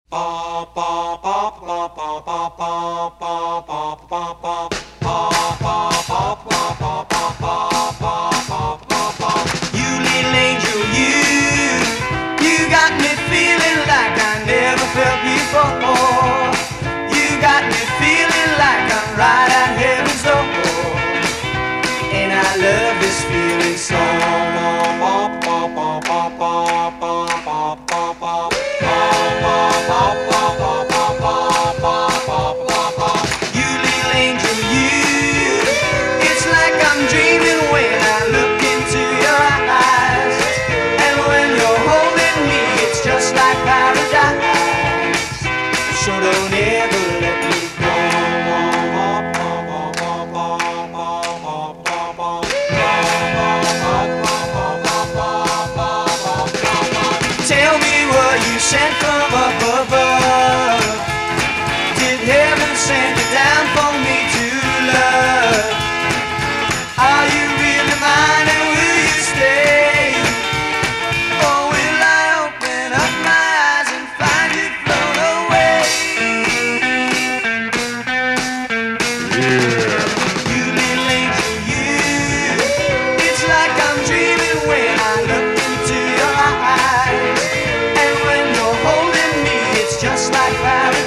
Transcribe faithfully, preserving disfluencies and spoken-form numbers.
You little angel, you, you got me feeling like I never felt before. You got me feeling like I'm right at heaven's door, and I love this feeling so. You little angel, you, it's like I'm dreaming when I look into your eyes, and when you're holding me, it's just like paradise. So don't ever let me go. Tell me, were you sent from up above? Did heaven send you down for me to love? Are you really mine and will you stay? Or will I open up my eyes and find you flown away? You little angel, you, it's like I'm dreaming when I look into your eyes, and when you're holding me, it's just like paradise.